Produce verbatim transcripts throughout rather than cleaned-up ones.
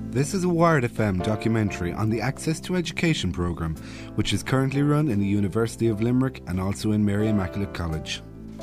This is a Wired F M documentary on the Access to Education programme, which is currently run in the University of Limerick and also in Mary Immaculate College.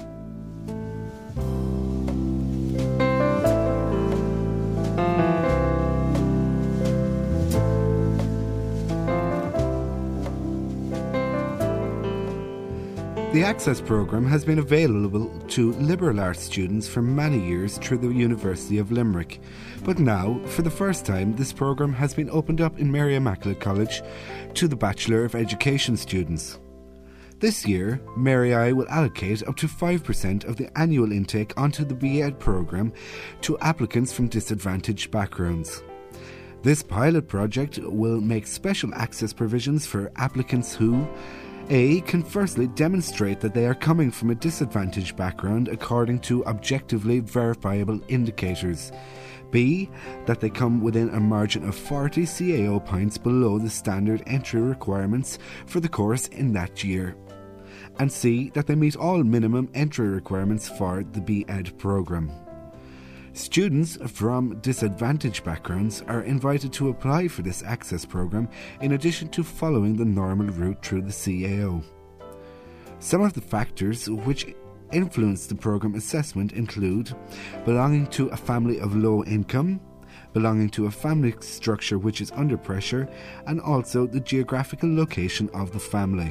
The Access programme has been available to liberal arts students for many years through the University of Limerick. But now, for the first time, this programme has been opened up in Mary Immaculate College to the Bachelor of Education students. This year, Mary I will allocate up to five percent of the annual intake onto the B Ed programme to applicants from disadvantaged backgrounds. This pilot project will make special access provisions for applicants who A. can firstly demonstrate that they are coming from a disadvantaged background according to objectively verifiable indicators. B. that they come within a margin of forty C A O points below the standard entry requirements for the course in that year. And C. that they meet all minimum entry requirements for the B Ed programme. Students from disadvantaged backgrounds are invited to apply for this access programme in addition to following the normal route through the C A O. Some of the factors which influence the programme assessment include belonging to a family of low income, belonging to a family structure which is under pressure, and also the geographical location of the family.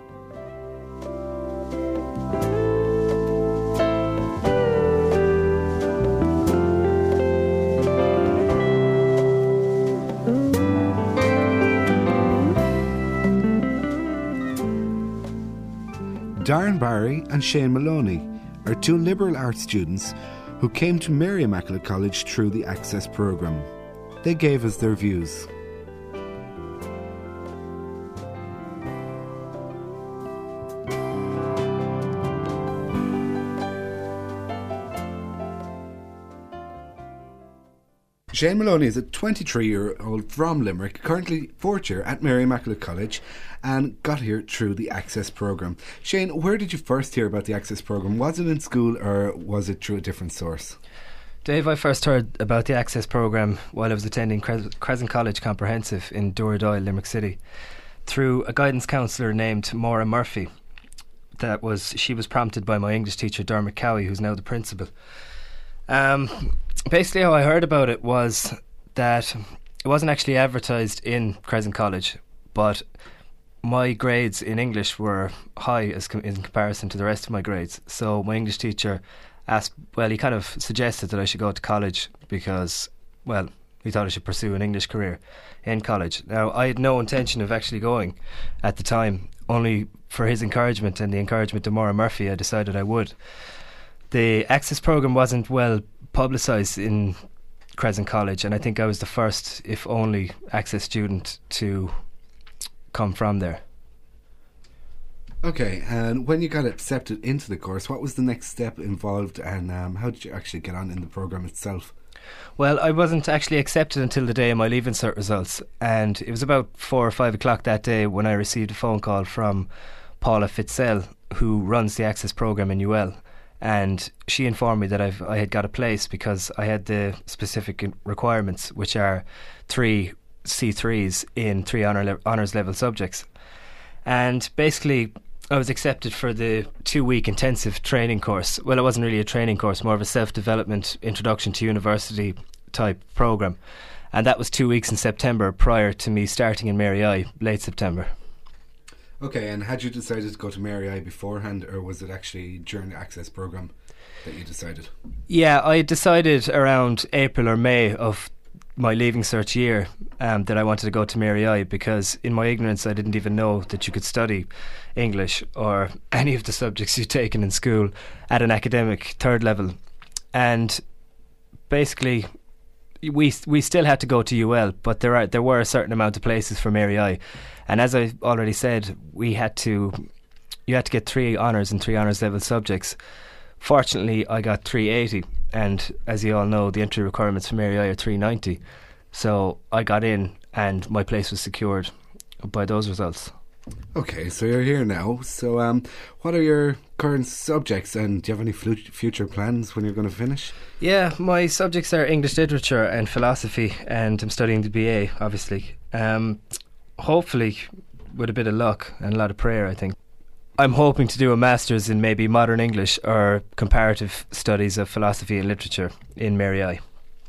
Darren Barry and Shane Maloney are two liberal arts students who came to Mary Immaculate College through the Access programme. They gave us their views. Shane Maloney is a twenty-three-year-old from Limerick, currently fourth year at Mary Immaculate College, and got here through the Access programme. Shane, where did you first hear about the Access programme? Was it in school or was it through a different source? Dave, I first heard about the Access programme while I was attending Cres- Crescent College Comprehensive in Dooradoyle, Limerick City, through a guidance counsellor named Maura Murphy. That was she was prompted by my English teacher Dermot Cowie, who's now the principal. Um, basically how I heard about it was that it wasn't actually advertised in Crescent College, but my grades in English were high as com- in comparison to the rest of my grades. So my English teacher asked, well, he kind of suggested that I should go to college because, well, he thought I should pursue an English career in college. Now, I had no intention of actually going at the time. Only for his encouragement and the encouragement of Maura Murphy, I decided I would. The Access programme wasn't well publicised in Crescent College, and I think I was the first, if only, Access student to come from there. Okay, and when you got accepted into the course, what was the next step involved, and um, how did you actually get on in the programme itself? Well, I wasn't actually accepted until the day of my Leaving Cert results, and it was about four or five o'clock that day when I received a phone call from Paula Fitzell, who runs the Access programme in U L. And she informed me that I've, I had got a place because I had the specific requirements, which are three C threes in three honour le- honours level subjects. And basically, I was accepted for the two-week intensive training course. Well, it wasn't really a training course, more of a self-development introduction to university type programme. And that was two weeks in September prior to me starting in Mary I, late September. Okay, and had you decided to go to Mary I beforehand, or was it actually during the Access programme that you decided? Yeah, I decided around April or May of my Leaving Cert year um, that I wanted to go to Mary I, because in my ignorance I didn't even know that you could study English or any of the subjects you'd taken in school at an academic third level. And basically we we still had to go to U L, but there are there were a certain amount of places for Mary I. And as I already said, we had to you had to get three honours and three honours level subjects. Fortunately, I got three eighty, and as you all know, the entry requirements for Mary I are three ninety. So I got in, and my place was secured by those results. Okay, so you're here now. So, um, what are your current subjects, and do you have any flu- future plans when you're going to finish? Yeah, my subjects are English literature and philosophy, and I'm studying the B A, obviously. Um, hopefully, with a bit of luck and a lot of prayer, I think. I'm hoping to do a master's in maybe modern English or comparative studies of philosophy and literature in Mary I.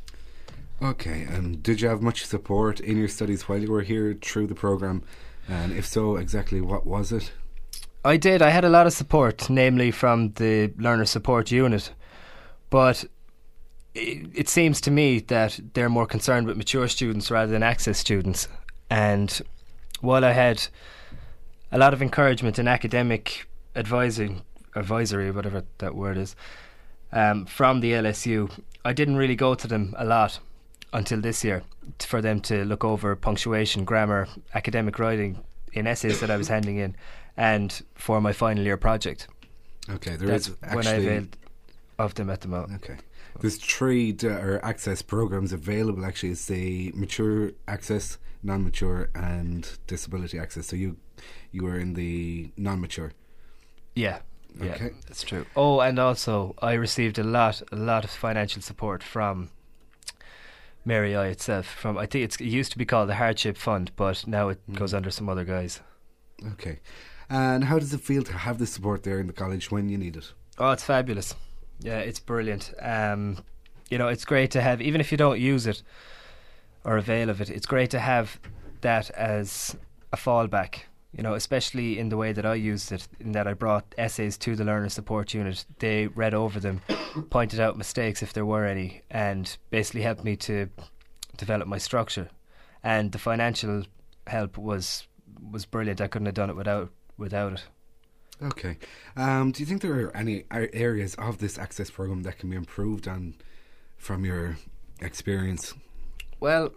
Okay, and did you have much support in your studies while you were here through the programme? And if so, exactly what was it? I did. I had a lot of support, namely from the Learner Support Unit. But it, it seems to me that they're more concerned with mature students rather than access students. And while I had a lot of encouragement in academic advising, advisory, whatever that word is, um, from the L S U, I didn't really go to them a lot until this year for them to look over punctuation, grammar, academic writing in essays that I was handing in, and for my final year project. Okay, there That's is when I actually availed of them at the moment. Okay, there's three d- or access programs available. Actually, it's the mature access, non-mature, and disability access. So you you were in the non-mature. Yeah. Yeah, Okay. that's true. Oh, and also I received a lot, a lot of financial support from Mary I itself. From I think it's, it used to be called the Hardship Fund, but now it Mm. goes under some other guys. Okay, and how does it feel to have the support there in the college when you need it? Oh, it's fabulous. Yeah, it's brilliant. Um, you know, it's great to have, even if you don't use it or avail of it, it's great to have that as a fallback. You know, especially in the way that I used it, in that I brought essays to the Learner Support Unit. They read over them, pointed out mistakes if there were any, and basically helped me to develop my structure. And the financial help was was brilliant. I couldn't have done it without without it. Okay, um, do you think there are any a- areas of this access program that can be improved on from your experience? Well,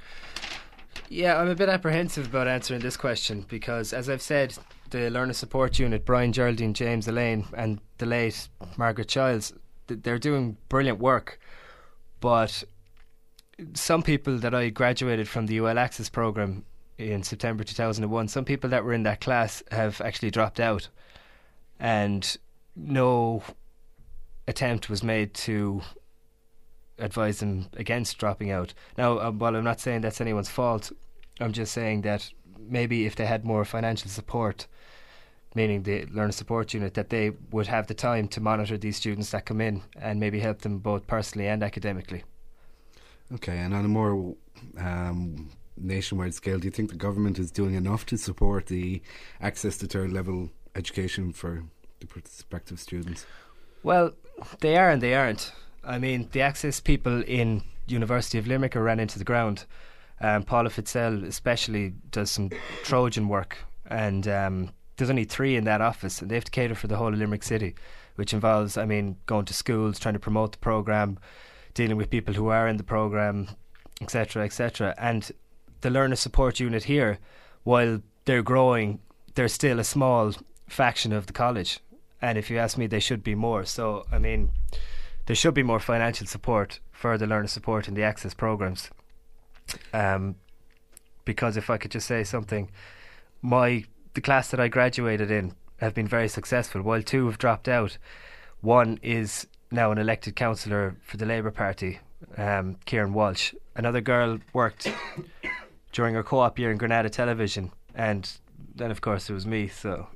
yeah, I'm a bit apprehensive about answering this question because, as I've said, the Learner Support Unit, Brian Geraldine, James Elaine, and the late Margaret Childs, th- they're doing brilliant work. But some people that I graduated from the U L Access programme in September two thousand one, some people that were in that class have actually dropped out, and no attempt was made to advise them against dropping out. Now, uh, while I'm not saying that's anyone's fault, I'm just saying that maybe if they had more financial support, meaning the Learner Support Unit, that they would have the time to monitor these students that come in and maybe help them both personally and academically. Okay, and on a more um, nationwide scale, do you think the government is doing enough to support the access to third level education for the prospective students? Well, they are and they aren't. I mean, the access people in University of Limerick are ran into the ground. Um, Paula Fitzell especially does some Trojan work, and um, there's only three in that office, and they have to cater for the whole of Limerick City, which involves, I mean, going to schools, trying to promote the programme, dealing with people who are in the programme, et cetera, et cetera. And the Learner Support Unit here, while they're growing, they're still a small faction of the college. And if you ask me, they should be more. So, I mean, there should be more financial support for the learner support in the access programs. Um, because if I could just say something, my the class that I graduated in have been very successful. While two have dropped out, one is now an elected councillor for the Labour Party, um, Kieran Walsh. Another girl worked during her co-op year in Granada Television, and then of course there was me. So,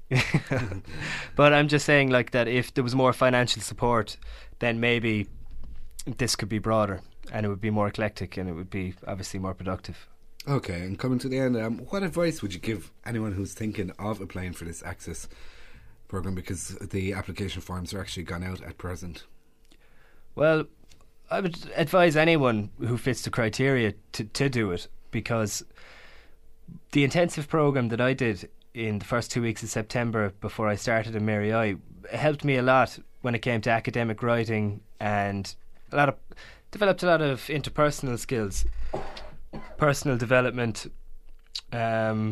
but I'm just saying, like, that if there was more financial support, then maybe this could be broader and it would be more eclectic and it would be obviously more productive. Okay, and coming to the end, um, what advice would you give anyone who's thinking of applying for this access programme, because the application forms are actually gone out at present? Well, I would advise anyone who fits the criteria to, to do it, because the intensive programme that I did in the first two weeks of September before I started in Mary I helped me a lot when it came to academic writing, and a lot of developed a lot of interpersonal skills, personal development, um,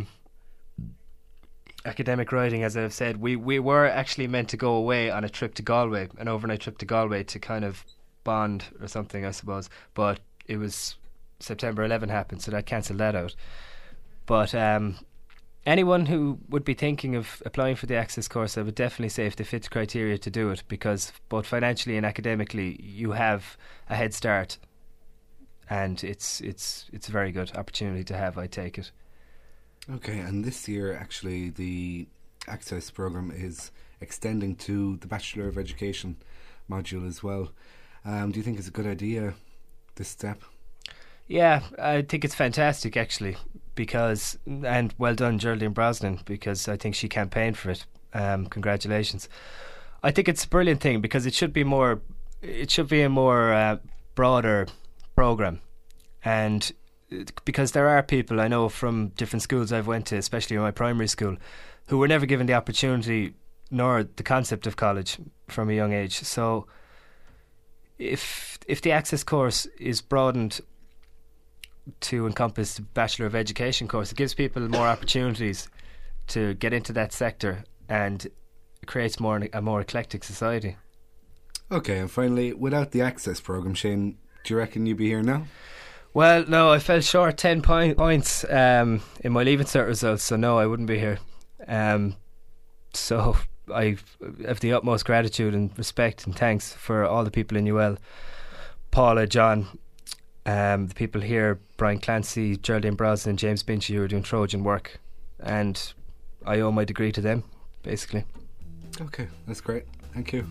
academic writing. As I've said, we, we were actually meant to go away on a trip to Galway, an overnight trip to Galway, to kind of bond or something, I suppose, but it was September eleventh happened, so that cancelled that out. But um, anyone who would be thinking of applying for the Access course, I would definitely say if they fit the criteria to do it, because both financially and academically you have a head start, and it's it's it's a very good opportunity to have, I take it. Okay, and this year actually the Access programme is extending to the Bachelor of Education module as well. Um, do you think it's a good idea, this step? Yeah, I think it's fantastic actually, because, and well done Geraldine Brosnan, because I think she campaigned for it. Um, congratulations. I think it's a brilliant thing, because it should be more, it should be a more uh, broader programme, and because there are people I know from different schools I've went to, especially in my primary school, who were never given the opportunity nor the concept of college from a young age. So if if the Access course is broadened to encompass the Bachelor of Education course, it gives people more opportunities to get into that sector, and it creates more a more eclectic society. Okay, and finally, without the Access programme, Shane, do you reckon you'd be here now? Well, no, I fell short ten point points um, in my Leaving Cert results, so no, I wouldn't be here. Um, so I have the utmost gratitude and respect and thanks for all the people in U L, Paula, John, um, the people here, Brian Clancy, Geraldine Brosnan, James Binchy, who are doing Trojan work, and I owe my degree to them, basically. Okay, that's great. Thank you.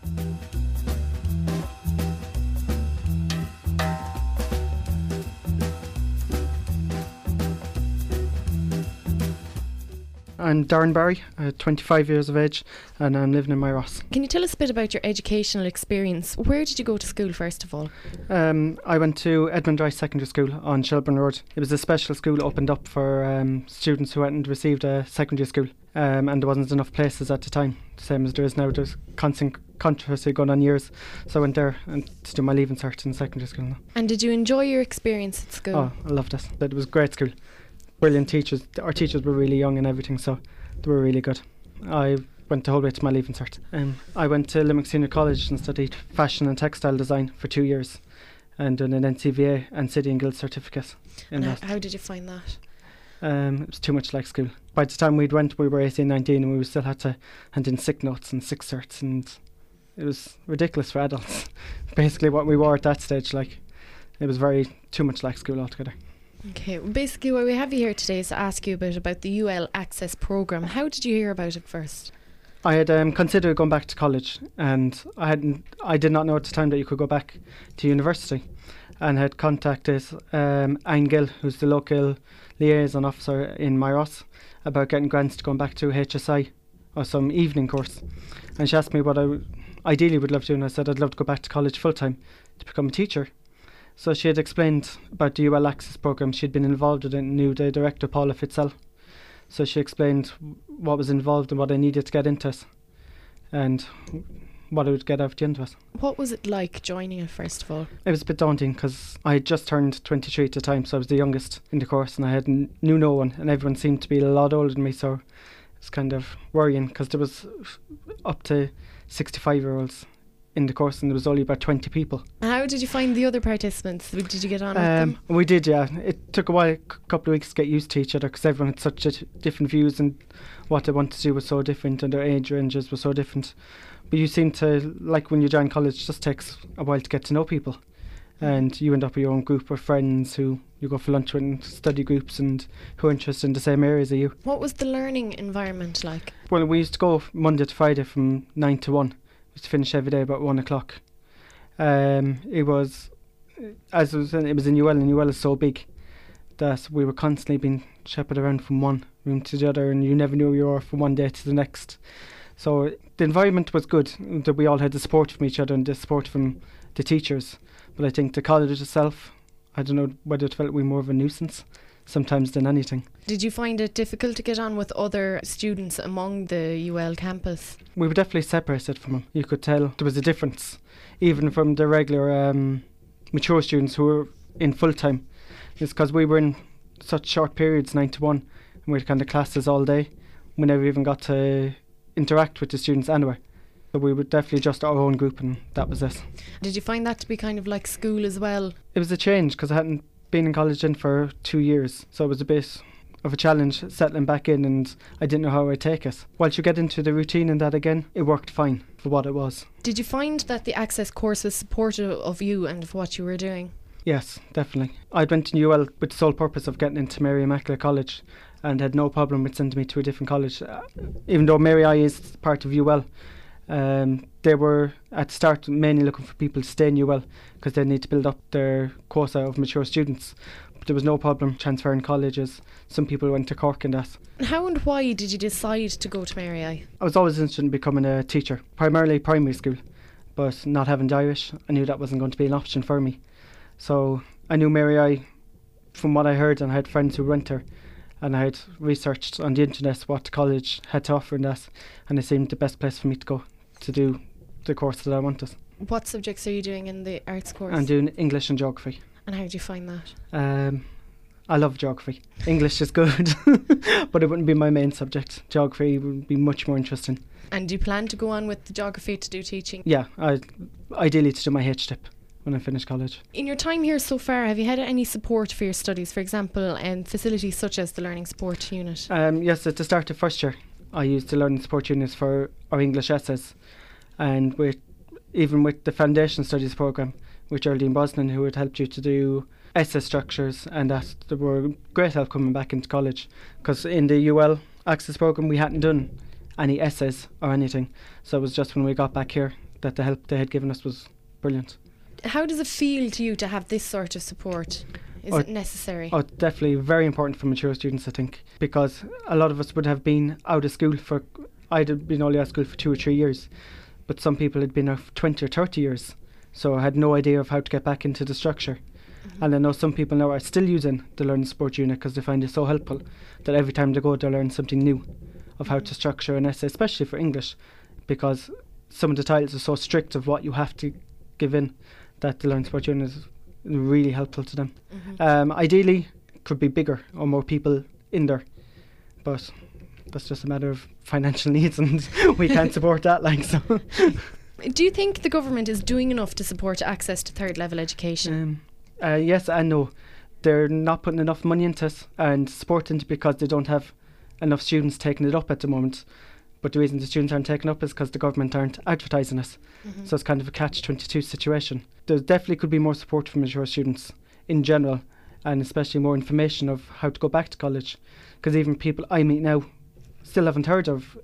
I'm Darren Barry, uh, twenty-five years of age, and I'm living in Myross. Can you tell us a bit about your educational experience? Where did you go to school, first of all? Um, I went to Edmund Rice Secondary School on Shelburne Road. It was a special school opened up for um, students who hadn't received a secondary school, um, and there wasn't enough places at the time, the same as there is now. There's constant controversy going on years, so I went there and to do my Leaving Cert in secondary school now. And did you enjoy your experience at school? Oh, I loved it. It was a great school. Brilliant teachers. Our teachers were really young and everything, so they were really good. I went the whole way to my Leaving Cert. Um, I went to Limerick Senior College and studied fashion and textile design for two years, and done an N C V A and City and Guild certificate. In and that. how, how did you find that? Um, it was too much like school. By the time we'd went, we were eighteen, nineteen, and we still had to hand in sick notes and sick certs, and it was ridiculous for adults. Basically, what we were at that stage, like, it was very too much like school altogether. Okay, well, basically what we have you here today is to ask you a bit about the U L Access programme. How did you hear about it first? I had um, considered going back to college, and I hadn't. I did not know at the time that you could go back to university, and had contacted um, Anne Gill, who's the local liaison officer in Myross, about getting grants to going back to H S I or some evening course, and she asked me what I w- ideally would love to do, and I said I'd love to go back to college full time to become a teacher. So she had explained about the U L Access programme. She'd been involved in it and knew the director, Paula Fitzell. So she explained what was involved and what I needed to get into it, and what I would get out of the end of it. What was it like joining it, first of all? It was a bit daunting because I had just turned twenty-three at the time, so I was the youngest in the course, and I had n- knew no one, and everyone seemed to be a lot older than me, so it was kind of worrying because there was up to sixty-five year olds in the course, and there was only about twenty people. How did you find the other participants? Did you get on with Um, them? we did, yeah. It took a while, a couple of weeks to get used to each other because everyone had such a t- different views, and what they wanted to do was so different, and their age ranges were so different. But you seem to, like when you join college, it just takes a while to get to know people, and you end up with your own group of friends who you go for lunch with, and study groups, and who are interested in the same areas as you. What was the learning environment like? Well, we used to go Monday to Friday from nine to one. We used to finish every day about one o'clock. Um, it was, as I was saying, it was in U L, and U L is so big that we were constantly being shepherded around from one room to the other, and you never knew where you were from one day to the next. So the environment was good, that we all had the support from each other and the support from the teachers. But I think the college itself, I don't know whether it felt we were more of a nuisance sometimes than anything. Did you find it difficult to get on with other students among the U L campus? We were definitely separated from them. You could tell there was a difference, even from the regular um, mature students who were in full time. It's because we were in such short periods, nine to one, and we had kind of classes all day. We never even got to interact with the students anywhere. So we were definitely just our own group, and that was it. Did you find that to be kind of like school as well? It was a change because I hadn't been in college then for two years, so it was a bit of a challenge settling back in, and I didn't know how I'd take it. Once you get into the routine and that again, it worked fine for what it was. Did you find that the Access course was supportive of you and of what you were doing? Yes, definitely. I went to U L with the sole purpose of getting into Mary Immaculate College and had no problem with sending me to a different college. Uh, even though Mary I is part of U L, um, they were at the start mainly looking for people to stay in U L because they need to build up their quota of mature students. But there was no problem transferring colleges. Some people went to Cork and that. How and why did you decide to go to Mary I? I was always interested in becoming a teacher, primarily primary school, but not having the Irish, I knew that wasn't going to be an option for me. So I knew Mary I from what I heard, and I had friends who went there, and I had researched on the internet what the college had to offer and that, and it seemed the best place for me to go to do the course that I wanted. What subjects are you doing in the arts course? I'm doing English and geography. And how do you find that? Um, I love geography. English is good, but it wouldn't be my main subject. Geography would be much more interesting. And do you plan to go on with the geography to do teaching? Yeah, I ideally to do my H T I P when I finish college. In your time here so far, have you had any support for your studies? For example, um, facilities such as the Learning Support Unit? Um, yes, at the start of first year, I used the Learning Support Unit for our English essays, and with even with the Foundation Studies programme, with Geraldine Brosnan, who had helped you to do essay structures, and that there were great help coming back into college, because in the U L Access programme we hadn't done any essays or anything, so it was just when we got back here that the help they had given us was brilliant. How does it feel to you to have this sort of support? Is oh, it necessary? Oh, definitely very important for mature students, I think, because a lot of us would have been out of school for, I'd have been only out of school for two or three years, but some people had been out for twenty or thirty years, so I had no idea of how to get back into the structure. Mm-hmm. And I know some people now are still using the Learning Support Unit because they find it so helpful that every time they go they learn something new of how to structure an essay, especially for English, because some of the titles are so strict of what you have to give in that the Learning Support Unit is really helpful to them. Mm-hmm. Um, ideally, it could be bigger or more people in there, but that's just a matter of financial needs, and we can't support that. Like so. Do you think the government is doing enough to support access to third level education? Um, uh, yes and no. They're not putting enough money into it and supporting it because they don't have enough students taking it up at the moment. But the reason the students aren't taking up is because the government aren't advertising it. Mm-hmm. So it's kind of a catch twenty-two situation. There definitely could be more support for mature students in general, and especially more information of how to go back to college. Because even people I meet now still haven't heard of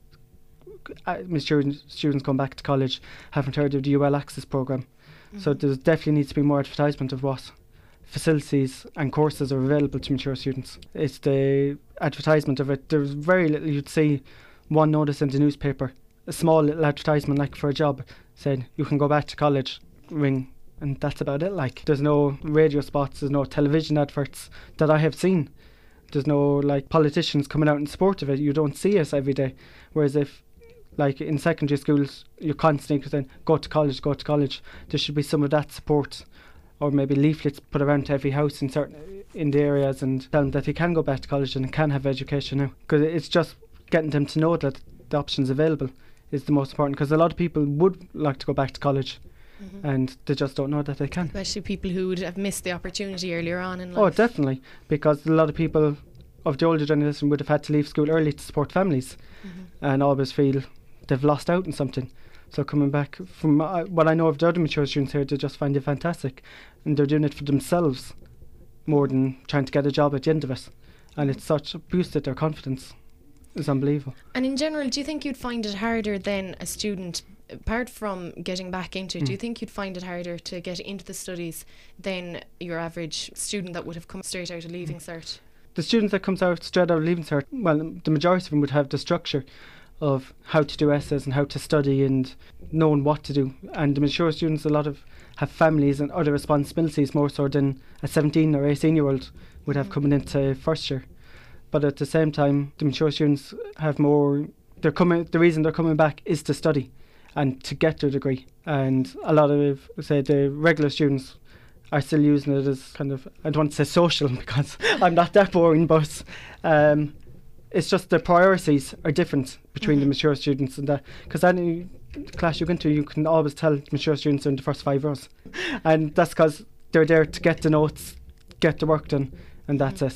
uh, mature students going back to college, haven't heard of the U L Access programme. Mm-hmm. So there definitely needs to be more advertisement of what facilities and courses are available to mature students. It's the advertisement of it. There's very little you'd see. One notice in the newspaper, a small little advertisement like for a job, saying you can go back to college, ring, and that's about it. Like, there's no radio spots, there's no television adverts that I have seen. There's no like politicians coming out in support of it. You don't see it every day. Whereas if, like in secondary schools, you're constantly saying go to college, go to college. There should be some of that support, or maybe leaflets put around to every house in certain in the areas and tell them that they can go back to college and can have education now. Because it's just getting them to know that the options available is the most important, because a lot of people would like to go back to college, mm-hmm. and they just don't know that they can. Especially people who would have missed the opportunity earlier on in life. Oh, definitely, because a lot of people of the older generation would have had to leave school early to support families, mm-hmm. and always feel they've lost out on something. So coming back, from uh, what I know of the other mature students here, they just find it fantastic, and they're doing it for themselves more than trying to get a job at the end of it, and it's such boosted their confidence. It's unbelievable. And in general, do you think you'd find it harder than a student, apart from getting back into it, mm. do you think you'd find it harder to get into the studies than your average student that would have come straight out of Leaving Cert? The students that comes out straight out of Leaving Cert, well, the majority of them would have the structure of how to do essays and how to study and knowing what to do. And the mature students, a lot of have families and other responsibilities more so than a seventeen or eighteen year old would have mm. coming into first year. But at the same time, the mature students have more. They're coming. The reason they're coming back is to study and to get their degree. And a lot of, say, the regular students are still using it as kind of, I don't want to say social because I'm not that boring, but um, it's just the priorities are different between mm-hmm. the mature students and that. Because any class you go into, you can always tell mature students are in the first five rows, and that's because they're there to get the notes, get the work done, and that's mm-hmm. it.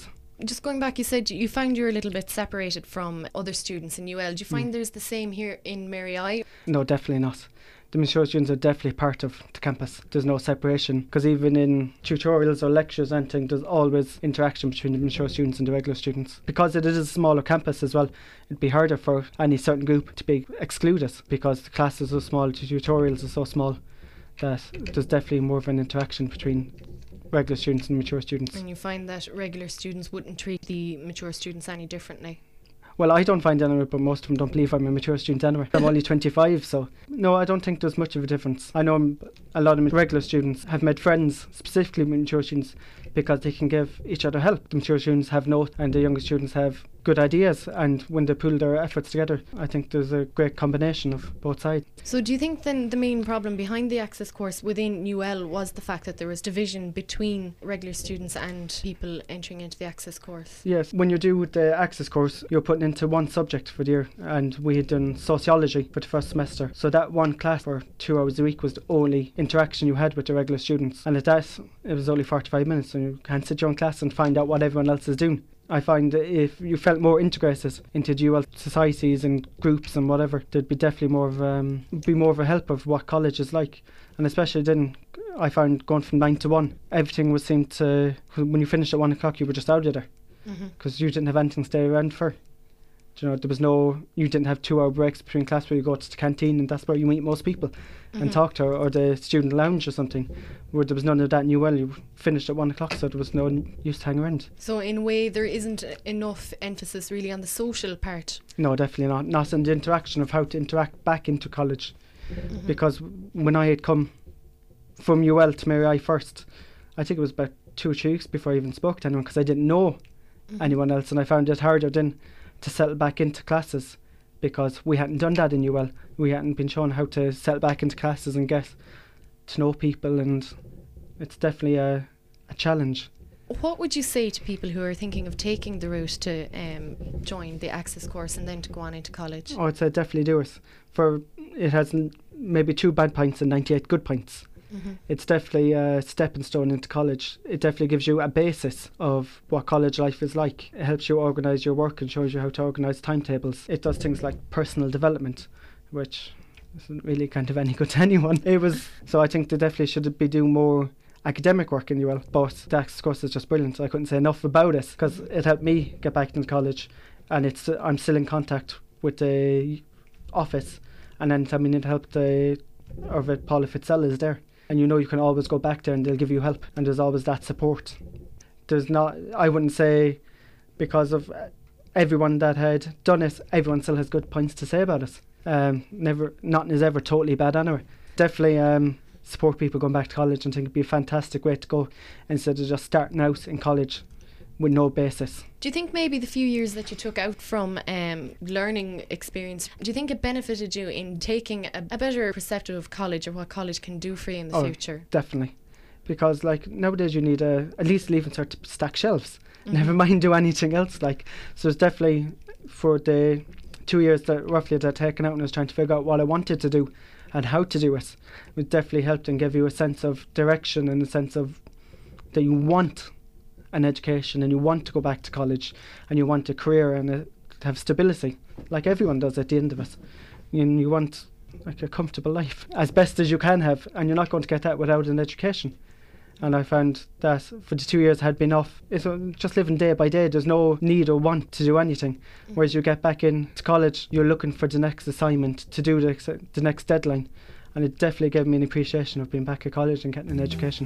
Just going back, you said you found you're a little bit separated from other students in U L. Do you find Mm. there's the same here in Mary I? No, definitely not. The mature students are definitely part of the campus. There's no separation, because even in tutorials or lectures and anything, there's always interaction between the mature students and the regular students. Because it is a smaller campus as well, it'd be harder for any certain group to be excluded, because the classes are so small, the tutorials are so small, that there's definitely more of an interaction between regular students and mature students. And you find that regular students wouldn't treat the mature students any differently? Well, I don't find anyway, but most of them don't believe I'm a mature student anyway. I'm only twenty-five, so no, I don't think there's much of a difference. I know m- a lot of regular students have made friends, specifically with mature students, because they can give each other help. The mature students have notes and the younger students have good ideas, and when they pool their efforts together, I think there's a great combination of both sides. So do you think then the main problem behind the Access course within U L was the fact that there was division between regular students and people entering into the Access course? Yes, when you do the Access course, you're putting into one subject for the year, and we had done sociology for the first semester. So that one class for two hours a week was the only interaction you had with the regular students. And at that, it was only forty-five minutes, and you can't sit your own class and find out what everyone else is doing. I find that if you felt more integrated into the U L societies and groups and whatever, there'd be definitely more of um, be more of a help of what college is like. And especially then, I found going from nine to one, everything was seemed to, when you finished at one o'clock, you were just out of there, because mm-hmm. you didn't have anything to stay around for. You know, there was no, you didn't have two hour breaks between class where you go to the canteen and that's where you meet most people mm-hmm. and talk to, or the student lounge or something, where there was none of that in U L. You finished at one o'clock, so there was no use to hang around. So in a way, there isn't enough emphasis really on the social part? No, definitely not. Not on the interaction of how to interact back into college. Mm-hmm. Because when I had come from U L to Mary I first, I think it was about two or three weeks before I even spoke to anyone, because I didn't know mm-hmm. anyone else, and I found it harder then to settle back into classes, because we hadn't done that in U L. We hadn't been shown how to settle back into classes and get to know people, and it's definitely a, a challenge. What would you say to people who are thinking of taking the route to um, join the Access course and then to go on into college? Oh, I'd say definitely do it. For it has n- maybe two bad points and ninety-eight good points. Mm-hmm. It's definitely a stepping stone into college. It definitely gives you a basis of what college life is like. It helps you organise your work and shows you how to organise timetables. It does things like personal development, which isn't really kind of any good to anyone. It was so I think they definitely should be doing more academic work in U L, but the Access course is just brilliant. I couldn't say enough about it, because it helped me get back into college, and it's uh, I'm still in contact with the office, and then I mean it helped the or that Paula Fitzell is there. And you know you can always go back there and they'll give you help, and there's always that support. There's not, I wouldn't say, because of everyone that had done it, everyone still has good points to say about it. Um, never, nothing is ever totally bad anyway. Definitely um, support people going back to college, and think it'd be a fantastic way to go, instead of just starting out in college with no basis. Do you think maybe the few years that you took out from um, learning experience, do you think it benefited you in taking a, a better perspective of college, or what college can do for you in the oh, future? Definitely. Because like nowadays you need a, at least leaving cert to stack shelves. Mm-hmm. Never mind do anything else. Like So it's definitely, for the two years that roughly that I'd taken out and I was trying to figure out what I wanted to do and how to do it, it definitely helped and gave you a sense of direction, and a sense of that you want an education, and you want to go back to college, and you want a career and a, to have stability, like everyone does at the end of it. And you want like a comfortable life as best as you can have, and you're not going to get that without an education. And I found that for the two years I had been off, it's just living day by day. There's no need or want to do anything. Mm-hmm. Whereas you get back into college, you're looking for the next assignment, to do the, the next deadline. And it definitely gave me an appreciation of being back at college and getting an education.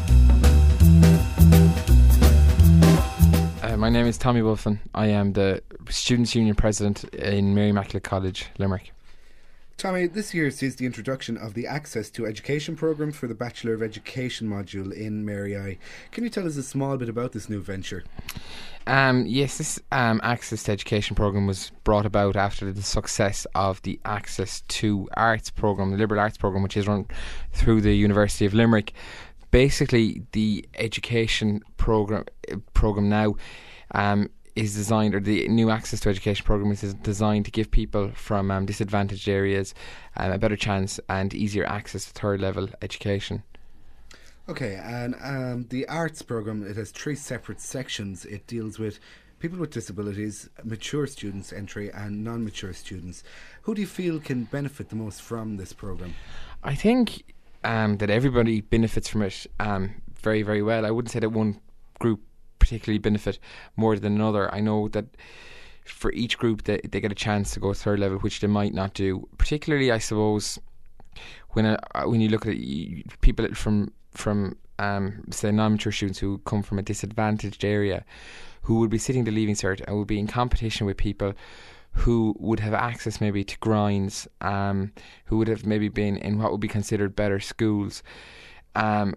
Uh, my name is Tommy Wolfen. I am the Students' Union President in Mary Immaculate College, Limerick. Tommy, this year sees the introduction of the Access to Education programme for the Bachelor of Education module in Mary I. Can you tell us a small bit about this new venture? Um, yes, this um, Access to Education programme was brought about after the success of the Access to Arts programme, the Liberal Arts programme, which is run through the University of Limerick. Basically, the education program program now um, is designed, or the new Access to Education program is designed to give people from um, disadvantaged areas um, a better chance and easier access to third level education. Okay, and um, the arts programme, it has three separate sections. It deals with people with disabilities, mature students entry and non-mature students. Who do you feel can benefit the most from this programme? I think um, that everybody benefits from it um, very, very well. I wouldn't say that one group particularly benefit more than another. I know that for each group they, they get a chance to go third level, which they might not do. Particularly, I suppose, when uh, when you look at it, people from from um, say non-mature students who come from a disadvantaged area, who would be sitting the Leaving Cert and would be in competition with people who would have access maybe to grinds, um, who would have maybe been in what would be considered better schools. Um,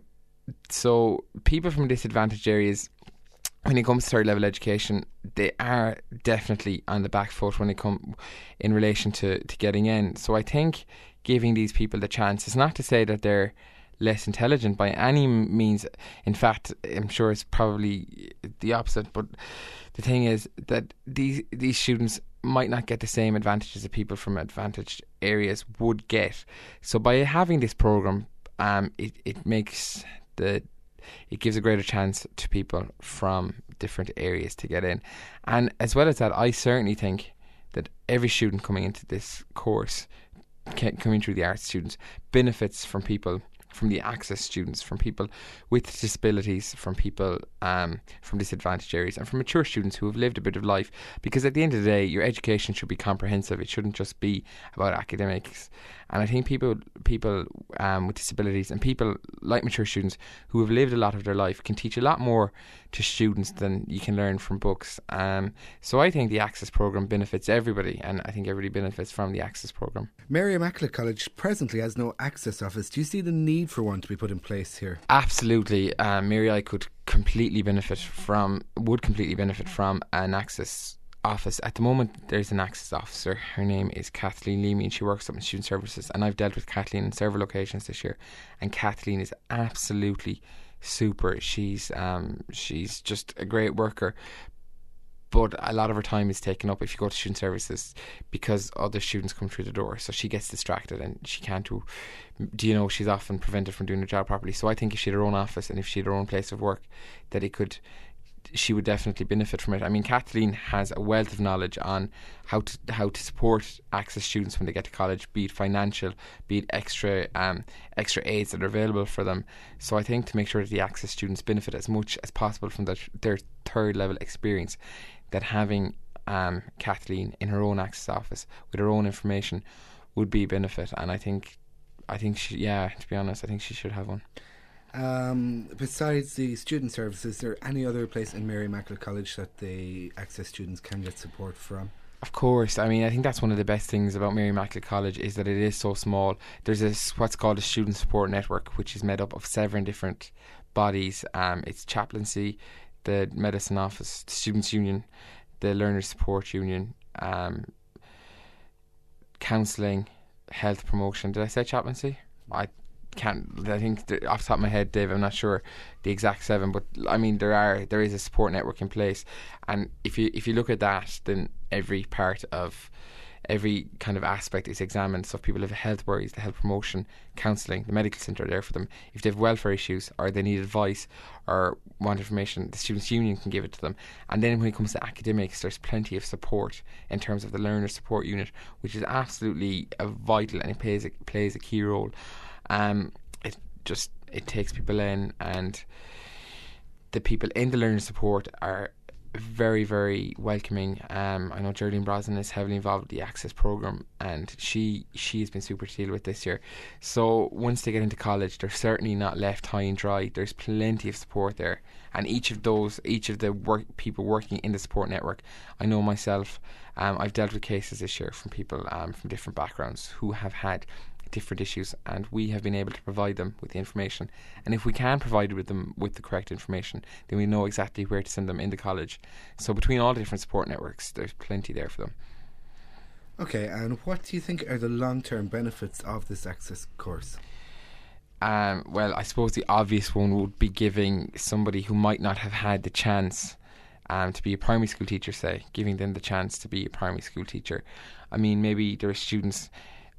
so people from disadvantaged areas, when it comes to third level education, they are definitely on the back foot when it come in relation to, to getting in. So I think giving these people the chance is not to say that they're less intelligent by any means. In fact, I'm sure it's probably the opposite. But the thing is that these these students might not get the same advantages that people from advantaged areas would get. So by having this program, um, it it makes the it gives a greater chance to people from different areas to get in. And as well as that, I certainly think that every student coming into this course, coming through the arts students, benefits from people, from the access students, from people with disabilities, from people um, from disadvantaged areas, and from mature students who have lived a bit of life. Because at the end of the day, your education should be comprehensive. It shouldn't just be about academics. And I think people people um, with disabilities and people like mature students who have lived a lot of their life can teach a lot more to students than you can learn from books. Um, so I think the Access programme benefits everybody, and I think everybody benefits from the Access programme. Mary Immaculate College presently has no access office. Do you see the need for one to be put in place here? Absolutely. Um, Mary I could completely benefit from, would completely benefit from an access office. At the moment, there's an access officer. Her name is Kathleen Leamy, and she works up in student services. And I've dealt with Kathleen in several occasions this year, and Kathleen is absolutely super. She's um, she's just a great worker. But a lot of her time is taken up if you go to student services because other students come through the door. So she gets distracted and she can't do, do you know, she's often prevented from doing her job properly. So I think if she had her own office and if she had her own place of work, that it could, she would definitely benefit from it. I mean, Kathleen has a wealth of knowledge on how to how to support access students when they get to college, be it financial, be it extra um, extra aids that are available for them. So I think to make sure that the access students benefit as much as possible from their, their third level experience, that having um, Kathleen in her own access office with her own information would be a benefit. And I think, I think she, yeah, to be honest, I think she should have one. Um, besides the student services, is there any other place in Mary Immaculate College that the access students can get support from? Of course. I mean, I think that's one of the best things about Mary Immaculate College is that it is so small. There's a, what's called a student support network, which is made up of seven different bodies. Um, it's chaplaincy, the medicine office, the students' union, the learners' support union, um, counselling, health promotion. Did I say chaplaincy? I can't. I think the, off the top of my head, Dave, I'm not sure the exact seven, but I mean there are there is a support network in place, and if you if you look at that, then every part of every kind of aspect is examined. So if people have health worries, the health promotion, counselling, the medical centre are there for them. If they have welfare issues or they need advice or want information, the students' union can give it to them. And then when it comes to academics, there's plenty of support in terms of the learner support unit, which is absolutely a vital, and it plays a, plays a key role. Um, it just it takes people in, and the people in the learner support are very, very welcoming. Um, I know Geraldine Brosnan is heavily involved with the Access programme, and she she has been super to deal with this year. So once they get into college, they're certainly not left high and dry. There's plenty of support there, and each of those, each of the work people working in the support network, I know myself, um, I've dealt with cases this year from people um, from different backgrounds who have had different issues, and we have been able to provide them with the information. And if we can provide with them with the correct information, then we know exactly where to send them into college. So between all the different support networks, there's plenty there for them. Okay, and what do you think are the long-term benefits of this Access course? Um, well, I suppose the obvious one would be giving somebody who might not have had the chance um, to be a primary school teacher, say, giving them the chance to be a primary school teacher. I mean, maybe there are students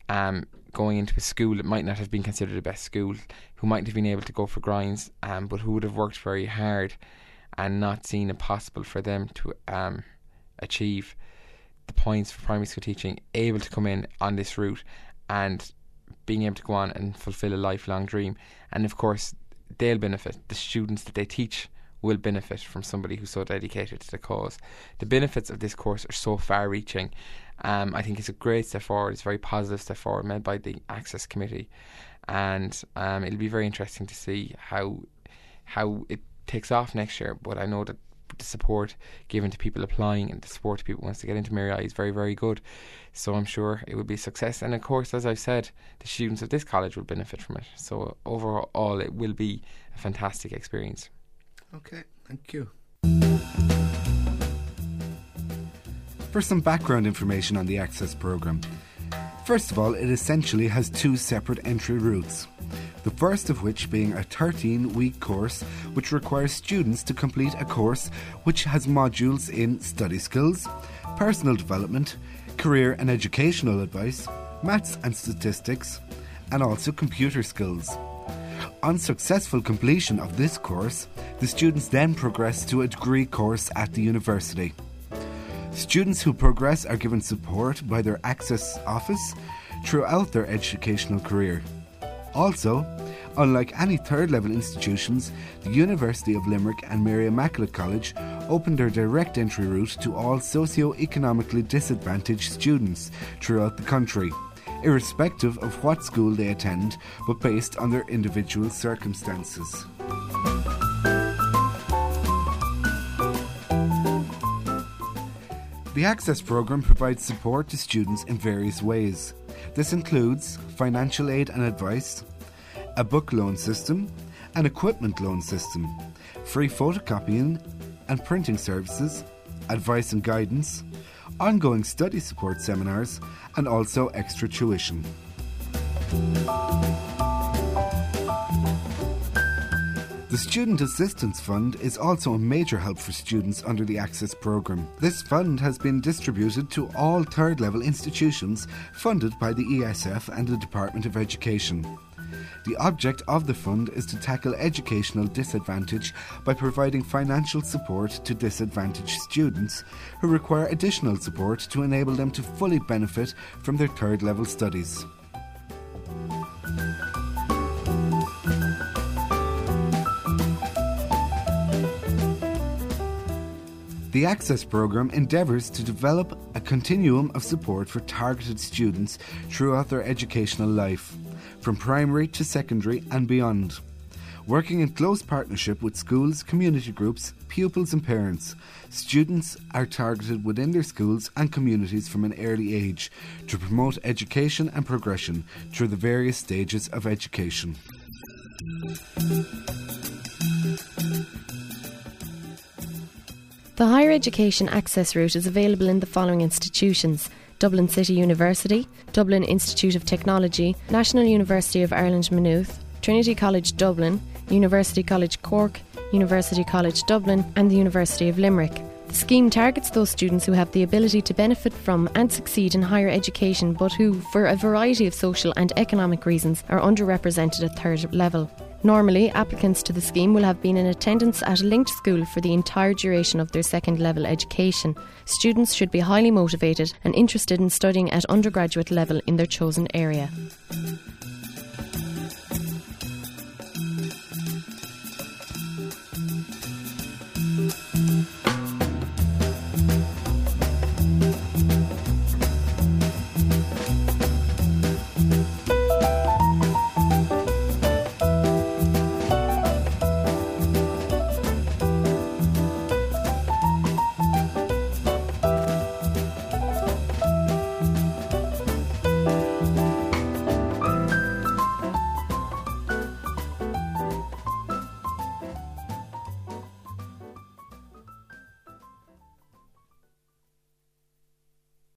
um, going into a school that might not have been considered the best school, who might have been able to go for grinds, um, but who would have worked very hard and not seen it possible for them to um, achieve the points for primary school teaching, able to come in on this route and being able to go on and fulfill a lifelong dream. And of course, they'll benefit. The students that they teach will benefit from somebody who's so dedicated to the cause. The benefits of this course are so far-reaching. Um, I think it's a great step forward. It's a very positive step forward made by the Access Committee, and um, it'll be very interesting to see how how it takes off next year. But I know that the support given to people applying and the support to people who wants to get into Mary I is very, very good. So I'm sure it will be a success. And of course, as I've said, the students of this college will benefit from it. So overall, it will be a fantastic experience. Okay, thank you. For some background information on the Access programme. First of all, it essentially has two separate entry routes. The first of which being a thirteen-week course which requires students to complete a course which has modules in study skills, personal development, career and educational advice, maths and statistics, and also computer skills. On successful completion of this course, the students then progress to a degree course at the university. Students who progress are given support by their Access office throughout their educational career. Also, unlike any third-level institutions, the University of Limerick and Mary Immaculate College opened their direct entry route to all socio-economically disadvantaged students throughout the country, irrespective of what school they attend, but based on their individual circumstances. The Access programme provides support to students in various ways. This includes financial aid and advice, a book loan system, an equipment loan system, free photocopying and printing services, advice and guidance, ongoing study support seminars, and also extra tuition. The Student Assistance Fund is also a major help for students under the Access programme. This fund has been distributed to all third-level institutions funded by the E S F and the Department of Education. The object of the fund is to tackle educational disadvantage by providing financial support to disadvantaged students who require additional support to enable them to fully benefit from their third-level studies. The Access programme endeavours to develop a continuum of support for targeted students throughout their educational life, from primary to secondary and beyond. Working in close partnership with schools, community groups, pupils and parents, students are targeted within their schools and communities from an early age to promote education and progression through the various stages of education. The Higher Education Access route is available in the following institutions: Dublin City University, Dublin Institute of Technology, National University of Ireland Maynooth, Trinity College Dublin, University College Cork, University College Dublin and the University of Limerick. The scheme targets those students who have the ability to benefit from and succeed in higher education but who, for a variety of social and economic reasons, are underrepresented at third level. Normally, applicants to the scheme will have been in attendance at a linked school for the entire duration of their second level education. Students should be highly motivated and interested in studying at undergraduate level in their chosen area.